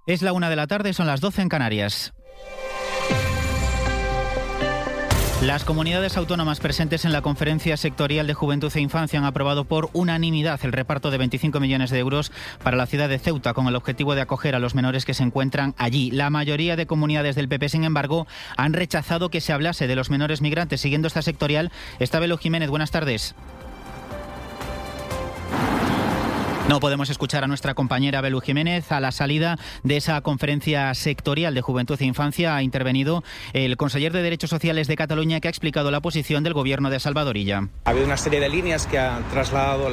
Es la 1 de la tarde, son las 12 en Canarias. Las comunidades autónomas presentes en la Conferencia Sectorial de Juventud e Infancia han aprobado por unanimidad el reparto de 25 millones de euros para la ciudad de Ceuta, con el objetivo de acoger a los menores que se encuentran allí. La mayoría de comunidades del PP, sin embargo, han rechazado que se hablase de los menores migrantes. Siguiendo esta sectorial está Belu Jiménez. Buenas tardes. No podemos escuchar a nuestra compañera Belu Jiménez. A la salida de esa conferencia sectorial de Juventud e Infancia ha intervenido el conseller de Derechos Sociales de Cataluña, que ha explicado la posición del gobierno de Salvador Illa. Ha habido una serie de líneas que ha trasladado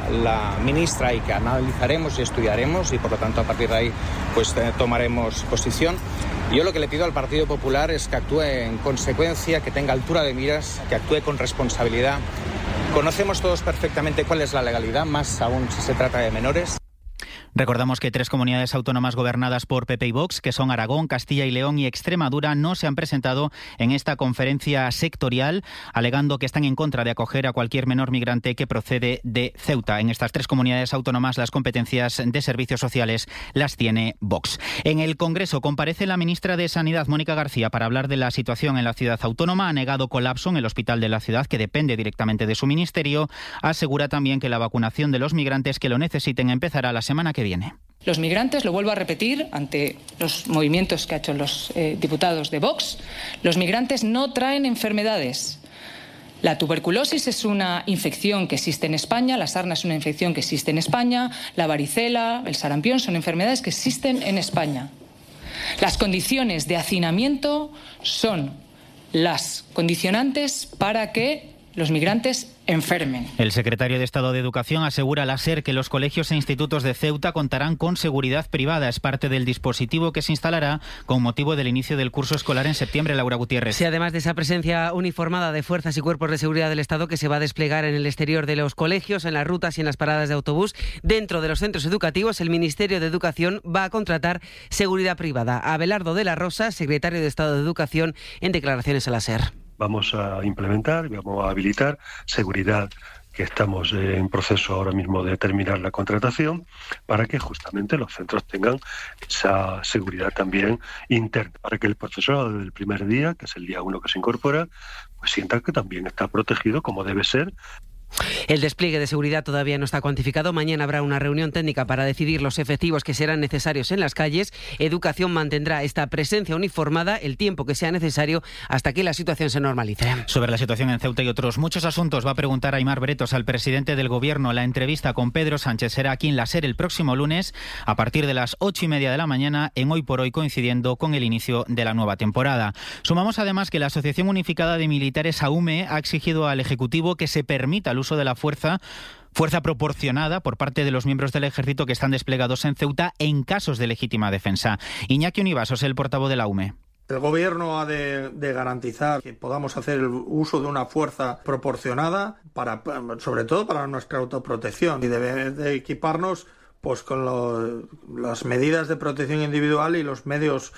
la ministra y que analizaremos y estudiaremos, y por lo tanto a partir de ahí pues tomaremos posición. Yo lo que le pido al Partido Popular es que actúe en consecuencia, que tenga altura de miras, que actúe con responsabilidad. Conocemos todos perfectamente cuál es la legalidad, más aún si se trata de menores. Recordamos que 3 comunidades autónomas gobernadas por PP y Vox, que son Aragón, Castilla y León y Extremadura, no se han presentado en esta conferencia sectorial, alegando que están en contra de acoger a cualquier menor migrante que procede de Ceuta. En estas 3 comunidades autónomas las competencias de servicios sociales las tiene Vox. En el Congreso comparece la ministra de Sanidad, Mónica García, para hablar de la situación en la ciudad autónoma. Ha negado colapso en el hospital de la ciudad, que depende directamente de su ministerio. Asegura también que la vacunación de los migrantes que lo necesiten empezará la semana que viene. Los migrantes, lo vuelvo a repetir ante los movimientos que han hecho los diputados de Vox, los migrantes no traen enfermedades. La tuberculosis es una infección que existe en España, la sarna es una infección que existe en España, la varicela, el sarampión son enfermedades que existen en España. Las condiciones de hacinamiento son las condicionantes para que los migrantes enfermen. El secretario de Estado de Educación asegura a la SER que los colegios e institutos de Ceuta contarán con seguridad privada. Es parte del dispositivo que se instalará con motivo del inicio del curso escolar en septiembre. Laura Gutiérrez. Sí, además de esa presencia uniformada de fuerzas y cuerpos de seguridad del Estado que se va a desplegar en el exterior de los colegios, en las rutas y en las paradas de autobús, dentro de los centros educativos, el Ministerio de Educación va a contratar seguridad privada. Abelardo de la Rosa, secretario de Estado de Educación, en declaraciones a la SER. Vamos a implementar, vamos a habilitar seguridad, que estamos en proceso ahora mismo de terminar la contratación, para que justamente los centros tengan esa seguridad también interna, para que el profesorado desde el primer día, que es el día 1 que se incorpora, pues sienta que también está protegido como debe ser. El despliegue de seguridad todavía no está cuantificado. Mañana habrá una reunión técnica para decidir los efectivos que serán necesarios en las calles. Educación mantendrá esta presencia uniformada el tiempo que sea necesario hasta que la situación se normalice. Sobre la situación en Ceuta y otros muchos asuntos va a preguntar Aimar Bretos al presidente del Gobierno. La entrevista con Pedro Sánchez será aquí en la SER el próximo lunes a partir de las 8:30 de la mañana, en Hoy por Hoy, coincidiendo con el inicio de la nueva temporada. Sumamos además que la Asociación Unificada de Militares, AUME, ha exigido al Ejecutivo que se permita el uso de la fuerza proporcionada por parte de los miembros del Ejército que están desplegados en Ceuta en casos de legítima defensa. Iñaki Univasos, el portavoz de la UME. El Gobierno ha de garantizar que podamos hacer el uso de una fuerza proporcionada, sobre todo para nuestra autoprotección, y debe de equiparnos pues con las medidas de protección individual y los medios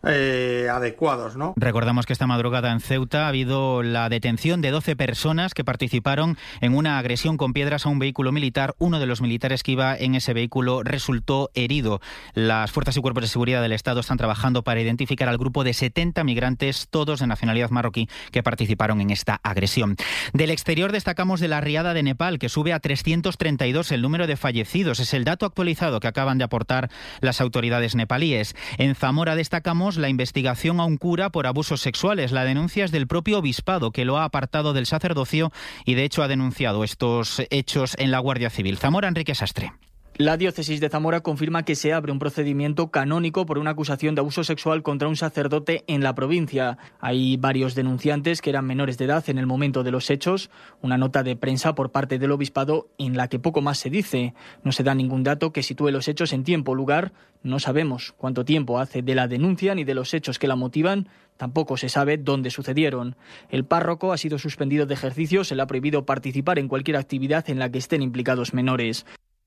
adecuados, ¿no? Recordamos que esta madrugada en Ceuta ha habido la detención de 12 personas que participaron en una agresión con piedras a un vehículo militar. Uno de los militares que iba en ese vehículo resultó herido. Las fuerzas y cuerpos de seguridad del Estado están trabajando para identificar al grupo de 70 migrantes, todos de nacionalidad marroquí, que participaron en esta agresión. Del exterior destacamos de la riada de Nepal, que sube a 332 el número de fallecidos. Es el dato actualizado que acaban de aportar las autoridades nepalíes. En Zamora destacamos la investigación a un cura por abusos sexuales. La denuncia es del propio obispado, que lo ha apartado del sacerdocio y de hecho ha denunciado estos hechos en la Guardia Civil. Zamora, Enrique Sastre. La diócesis de Zamora confirma que se abre un procedimiento canónico por una acusación de abuso sexual contra un sacerdote en la provincia. Hay varios denunciantes que eran menores de edad en el momento de los hechos. Una nota de prensa por parte del obispado en la que poco más se dice. No se da ningún dato que sitúe los hechos en tiempo o lugar. No sabemos cuánto tiempo hace de la denuncia ni de los hechos que la motivan. Tampoco se sabe dónde sucedieron. El párroco ha sido suspendido de ejercicio. Se le ha prohibido participar en cualquier actividad en la que estén implicados menores.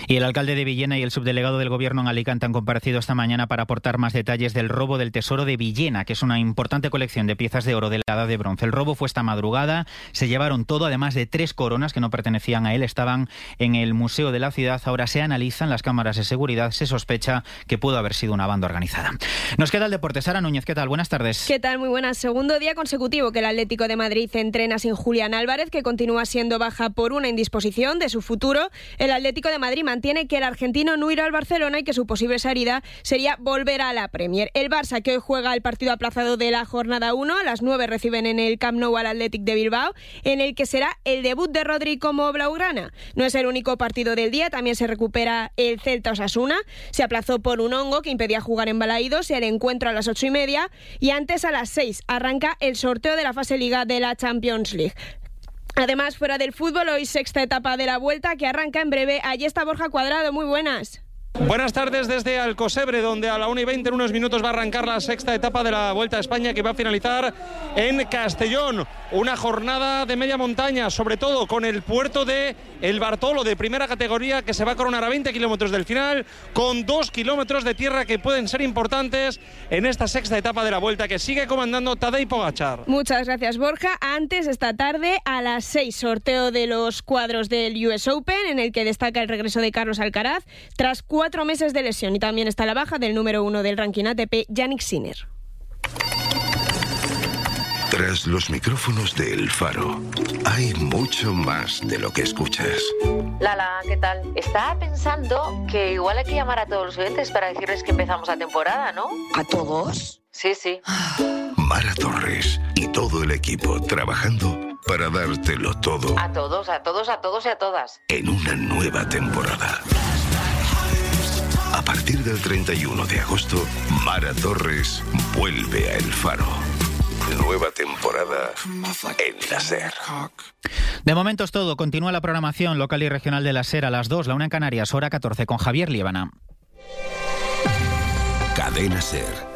Y el alcalde de Villena y el subdelegado del Gobierno en Alicante han comparecido esta mañana para aportar más detalles del robo del tesoro de Villena, que es una importante colección de piezas de oro de la Edad de Bronce. El robo fue esta madrugada, se llevaron todo, además de 3 coronas que no pertenecían a él, estaban en el Museo de la Ciudad. Ahora se analizan las cámaras de seguridad, se sospecha que pudo haber sido una banda organizada. Nos queda el deporte. Sara Núñez, ¿qué tal? Buenas tardes. ¿Qué tal? Muy buenas. Segundo día consecutivo que el Atlético de Madrid entrena sin Julián Álvarez, que continúa siendo baja por una indisposición de su futuro. El Atlético de Madrid mantiene que el argentino no irá al Barcelona y que su posible salida sería volver a la Premier. El Barça, que hoy juega el partido aplazado de la jornada 1, a las 9 reciben en el Camp Nou al Athletic de Bilbao, en el que será el debut de Rodri como blaugrana. No es el único partido del día, también se recupera el Celta Osasuna. Se aplazó por un hongo que impedía jugar en Balaídos, el encuentro a las 8:30, y antes a las 6 arranca el sorteo de la fase Liga de la Champions League. Además, fuera del fútbol, hoy sexta etapa de la Vuelta que arranca en breve. Allí está Borja Cuadrado, muy buenas. Buenas tardes desde Alcosebre, donde a la 1:20 en unos minutos va a arrancar la sexta etapa de la Vuelta a España, que va a finalizar en Castellón. Una jornada de media montaña, sobre todo con el puerto de El Bartolo, de primera categoría, que se va a coronar a 20 kilómetros del final, con 2 kilómetros de tierra que pueden ser importantes en esta sexta etapa de la Vuelta, que sigue comandando Tadej Pogačar. Muchas gracias, Borja. Antes, esta tarde, a las 6, sorteo de los cuadros del US Open, en el que destaca el regreso de Carlos Alcaraz, tras 4 meses de lesión, y también está la baja del número 1 del ranking ATP, Jannik Sinner. Tras los micrófonos de El Faro, hay mucho más de lo que escuchas. Lala, ¿qué tal? Estaba pensando que igual hay que llamar a todos los oyentes para decirles que empezamos la temporada, ¿no? ¿A todos? Sí, sí. Mara Torres y todo el equipo trabajando para dártelo todo. A todos, a todos, a todos y a todas. En una nueva temporada. A partir del 31 de agosto, Mara Torres vuelve a El Faro. Nueva temporada en la SER. De momento es todo. Continúa la programación local y regional de la SER a las 2, la 1 en Canarias, hora 14, con Javier Liébana. Cadena SER.